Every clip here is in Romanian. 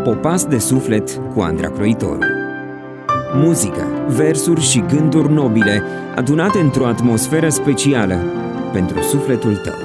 Popas de suflet cu Andra Croitoru. Muzică, versuri și gânduri nobile adunate într-o atmosferă specială pentru sufletul tău.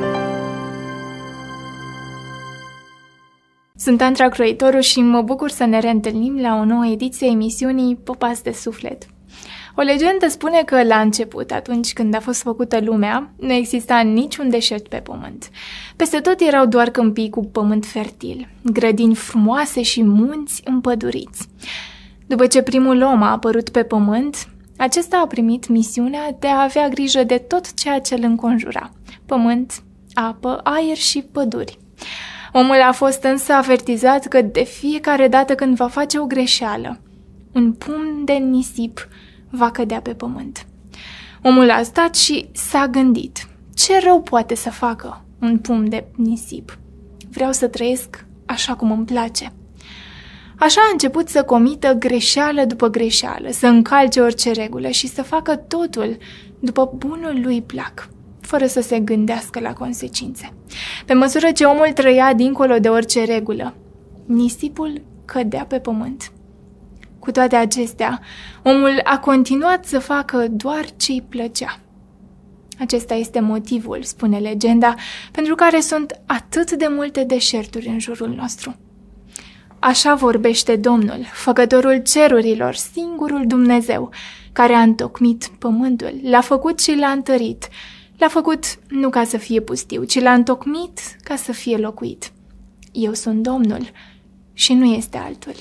Sunt Andra Croitoru și mă bucur să ne reîntâlnim la o nouă ediție a emisiunii Popas de suflet. O legendă spune că la început, atunci când a fost făcută lumea, nu exista niciun deșert pe pământ. Peste tot erau doar câmpii cu pământ fertil, grădini frumoase și munți împăduriți. După ce primul om a apărut pe pământ, acesta a primit misiunea de a avea grijă de tot ceea ce îl înconjura: pământ, apă, aer și păduri. Omul a fost însă avertizat că de fiecare dată când va face o greșeală, un pumn de nisip va cădea pe pământ. Omul a stat și s-a gândit: ce rău poate să facă un pumn de nisip? Vreau să trăiesc așa cum îmi place. Așa a început să comită greșeală după greșeală, să încalce orice regulă și să facă totul după bunul lui plac, fără să se gândească la consecințe. Pe măsură ce omul trăia dincolo de orice regulă, nisipul cădea pe pământ. Cu toate acestea, omul a continuat să facă doar ce îi plăcea. Acesta este motivul, spune legenda, pentru care sunt atât de multe deșerturi în jurul nostru. Așa vorbește Domnul, făcătorul cerurilor, singurul Dumnezeu, care a întocmit pământul, l-a făcut și l-a întărit. L-a făcut nu ca să fie pustiu, ci l-a întocmit ca să fie locuit. Eu sunt Domnul și nu este altul.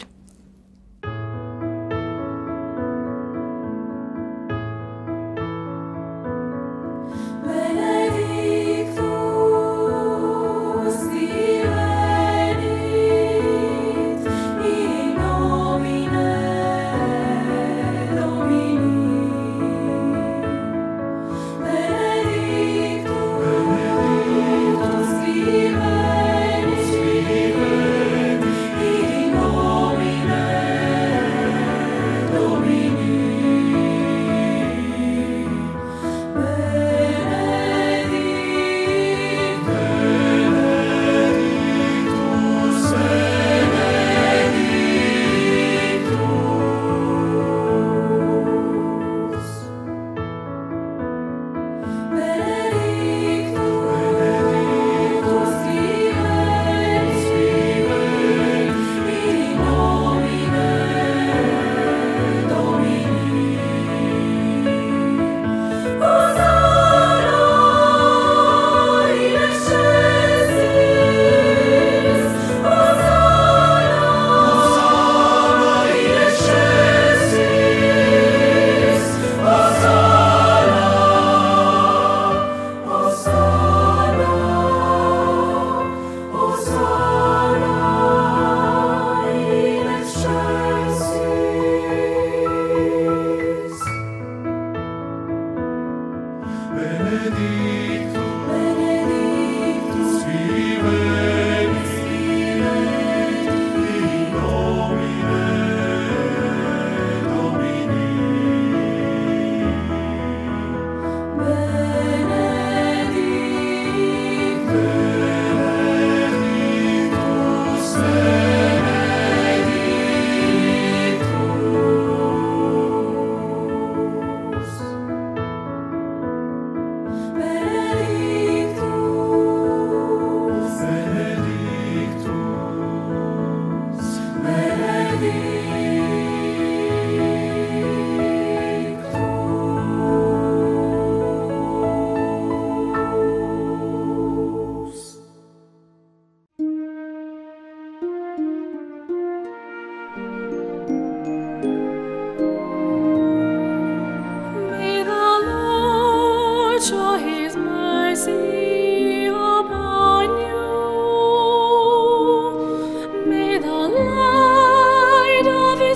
May the light of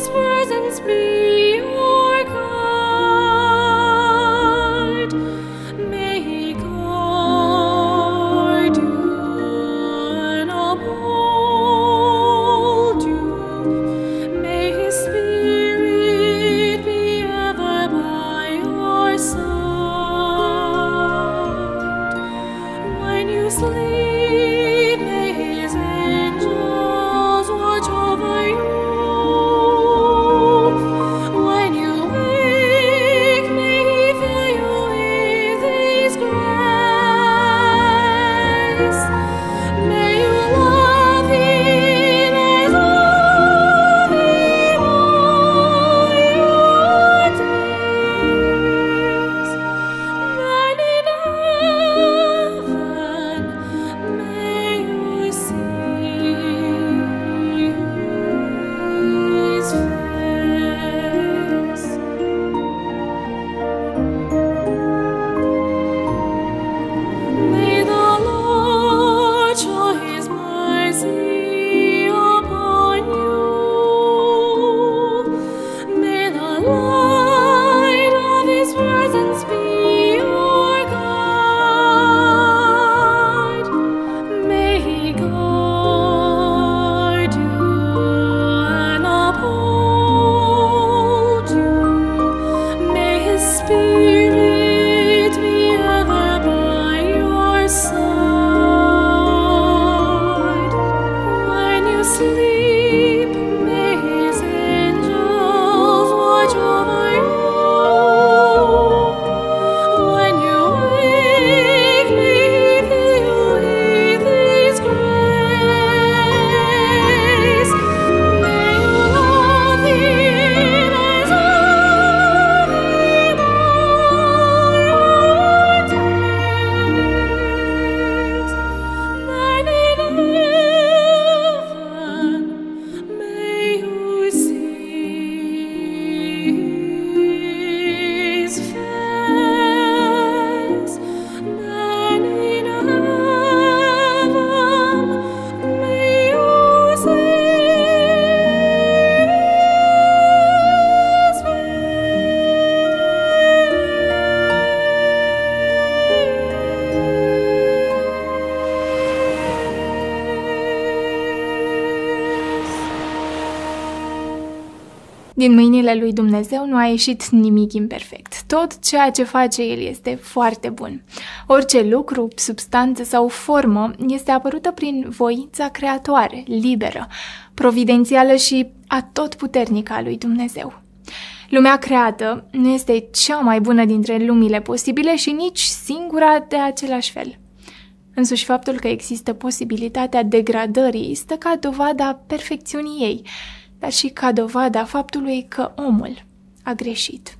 Din mâinile lui Dumnezeu nu a ieșit nimic imperfect. Tot ceea ce face El este foarte bun. Orice lucru, substanță sau formă este apărută prin voința creatoare, liberă, providențială și atotputernică a lui Dumnezeu. Lumea creată nu este cea mai bună dintre lumile posibile și nici singura de același fel. Însuși faptul că există posibilitatea degradării stă ca dovada perfecțiunii ei, dar și ca dovada faptului că omul a greșit.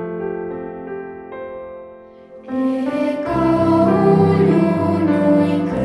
Ecoul unui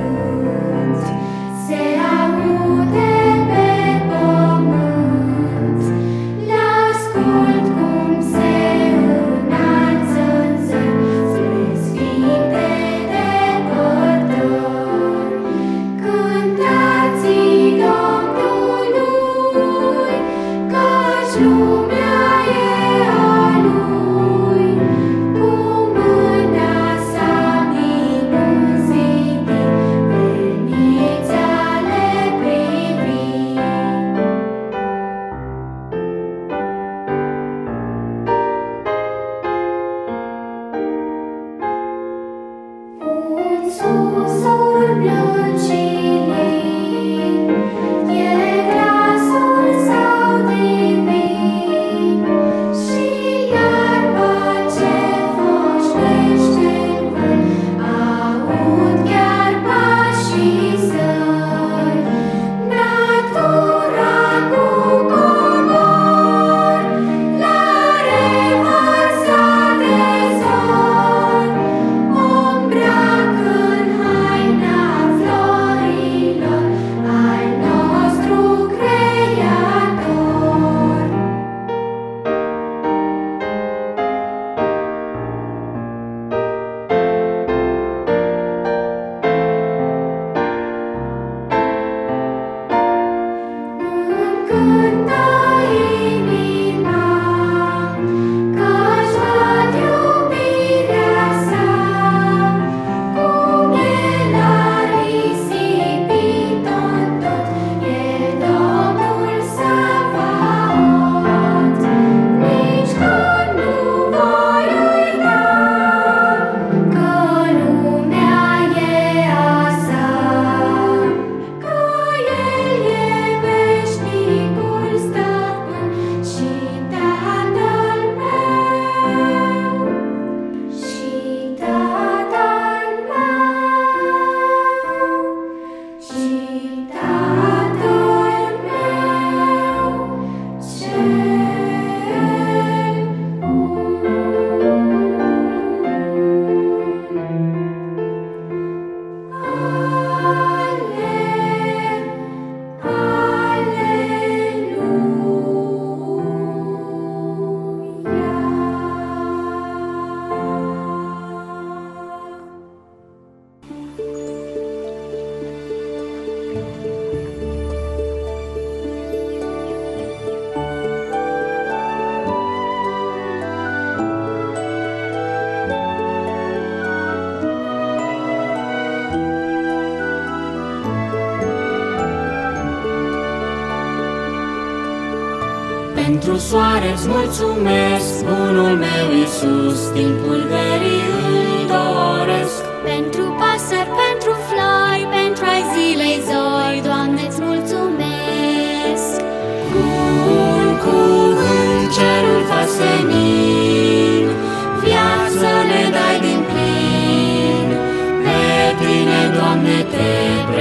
Pentru soare îți mulțumesc, bunul meu Iisus, timpul verii îl doresc. Pentru pasări, pentru flori, pentru ai zilei zori, Doamne, îți mulțumesc. Cu un cuvânt cerul fa senin, viață ne dai din plin. Pe Tine, Doamne, te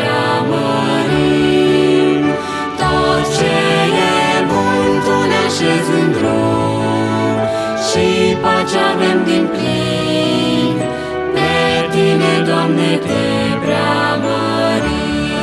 preamărim. Tot ce e bun Tu ne așezi în drum și pace avem din plin. Pe Tine, Doamne, te preamărim.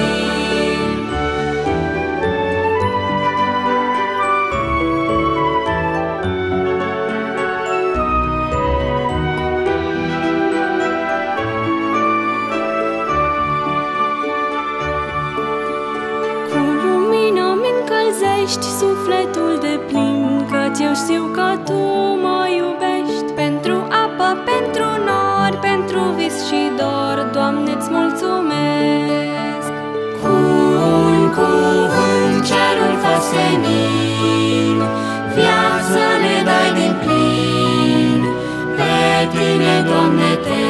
Cu lumină mi încălzești sufletul de plin, căci eu știu că Tu mă iubești. Pentru apă, pentru nori, pentru vis și dor, Doamne, îți mulțumesc. Cu un cuvânt cerul fa senin, viață ne dai din plin. Pe Tine, Doamne, te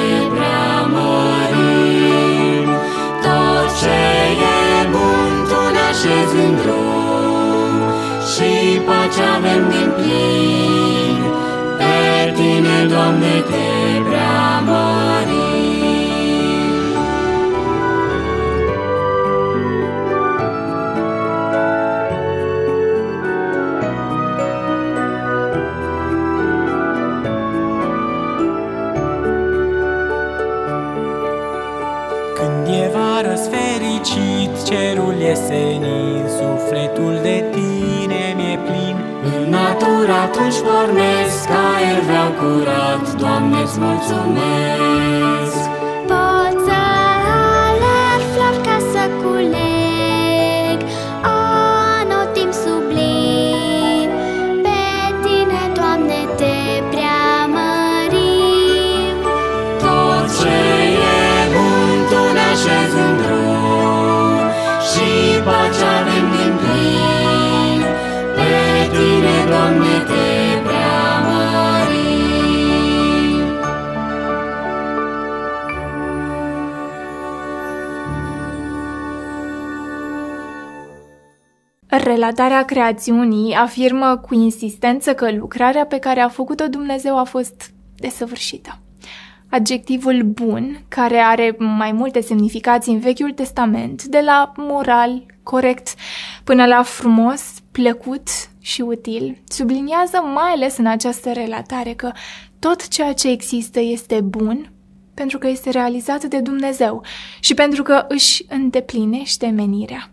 preamărim. Tot ce e bun Tu ne așezi în drum și pace avem din plin. Pe Tine, Doamne, te preamărim. Când e vară fericit, cerul e senin, sufletul de Tine mi-e plin. În natură atunci pornesc, aer vreau curat, Doamne, îți mulțumesc. Pot să alerg flori ca să culeg, anotimp sublim. Pe Tine, Doamne, te preamărim. Tot ce e bun Tu ne așezi în drum și pace avem din plin. Pe Tine, Doamne, te preamărim. Relatarea creațiunii afirmă cu insistență că lucrarea pe care a făcut-o Dumnezeu a fost desăvârșită. Adjectivul bun, care are mai multe semnificații în Vechiul Testament, de la moral, corect, până la frumos, plăcut și util, subliniază mai ales în această relatare că tot ceea ce există este bun pentru că este realizat de Dumnezeu și pentru că își îndeplinește menirea.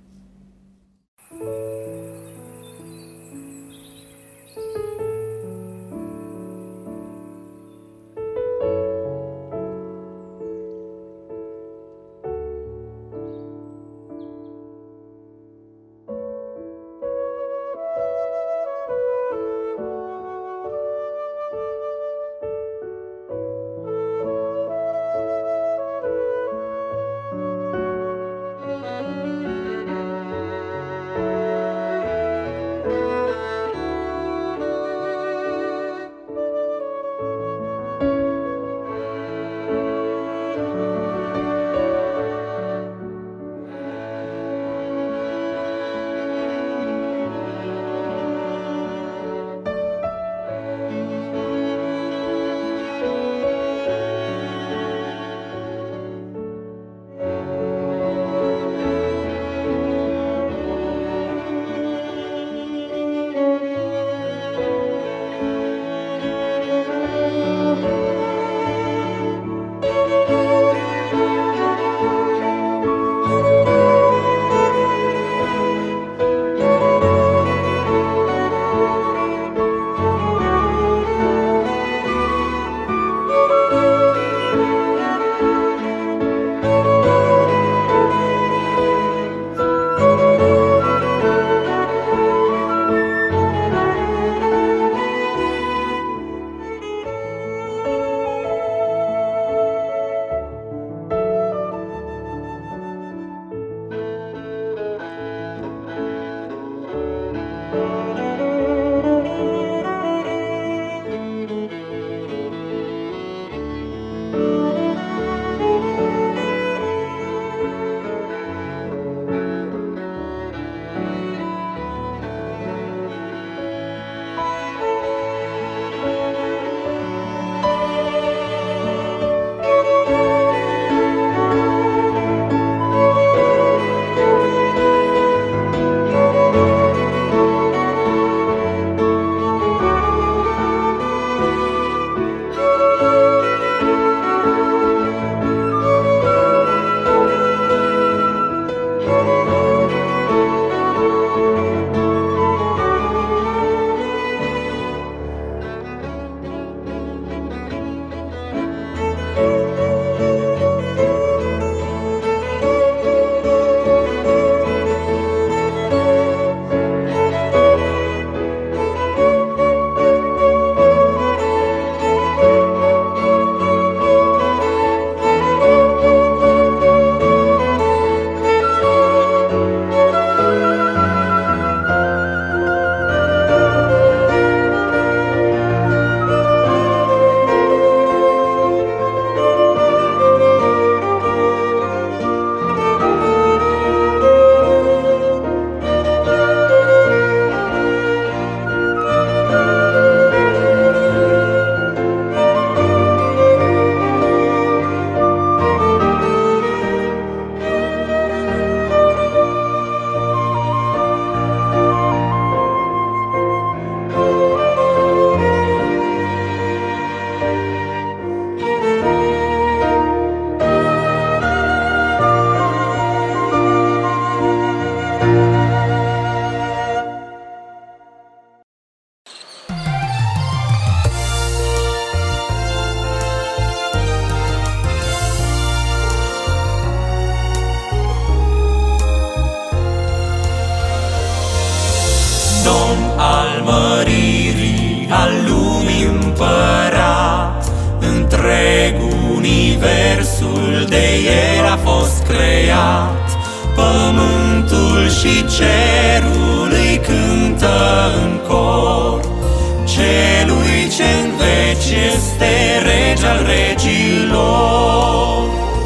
întreg universul de el a fost creat. Pământul și cerul îi cântă în cor, celui ce-n veci este rege al regilor.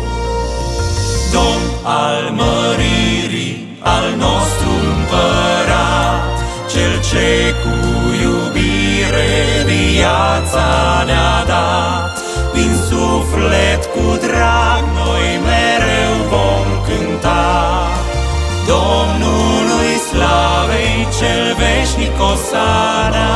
Domn al măririi, al nostru împărat, cel ce cu iubire viața ne-a dat. Din suflet cu drag noi mereu vom cânta Domnului slavei cel veșnic Osana.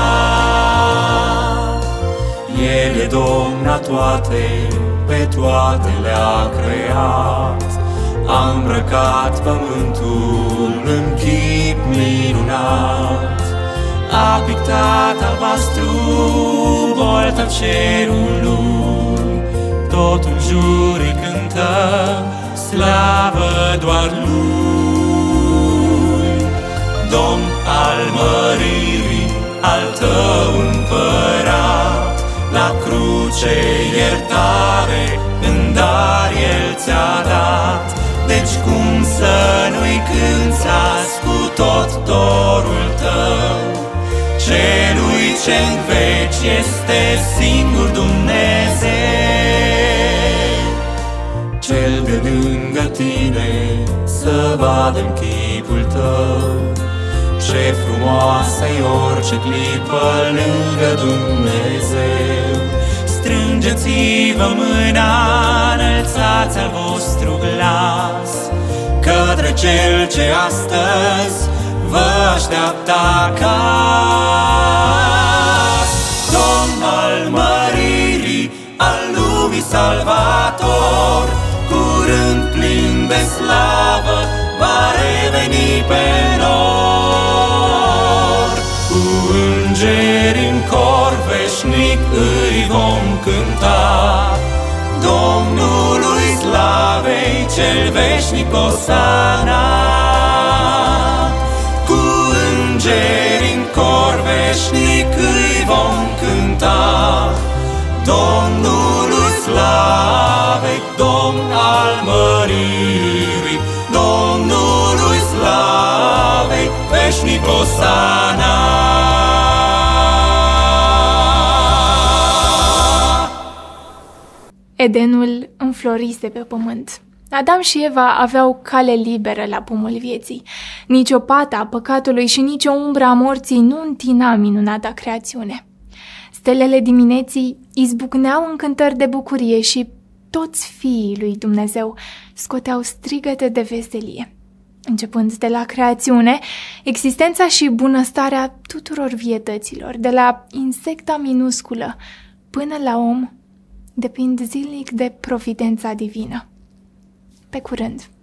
El e Domn a toate, pe toate le-a creat. A îmbrăcat pământul în chip minunat. A pictat albastru bolta cerului, tot în jur îi cântă slavă doar lui. Domn al măririi, al tău împărat, la cruce iertare în dar el ți-a dat. Deci cum să nu-i cânți azi cu tot dorul tău, celui ce-n veci este singur Dumnezeu. Cel de lângă tine să vadă-n chipul tău, ce frumoasă-i orice clipă lângă Dumnezeu. Strângeți-vă mâna, înălțați al vostru glas către Cel ce astăzi vă așteaptă acasă. Domn al măririi, al lumii salvator, curând plin de slavă va reveni pe nor. Cu îngeri în cor veșnic îi vom cânta, Domnului slavei cel veșnic Osana. Cu îngeri în cor veșnic îi vom cânta, Domnului slavei, Domn al măririi, Domnului slavei veșnic Osana. Edenul înflorise pe pământ. Adam și Eva aveau cale liberă la pomul vieții. Nici o pată a păcatului și nici o umbră a morții nu întina minunata creațiune. Stelele dimineții izbucneau în cântări de bucurie și toți fiii lui Dumnezeu scoteau strigăte de veselie. Începând de la creațiune, existența și bunăstarea tuturor vietăților, de la insecta minusculă până la om, depind zilnic de providența divină. Pe curând!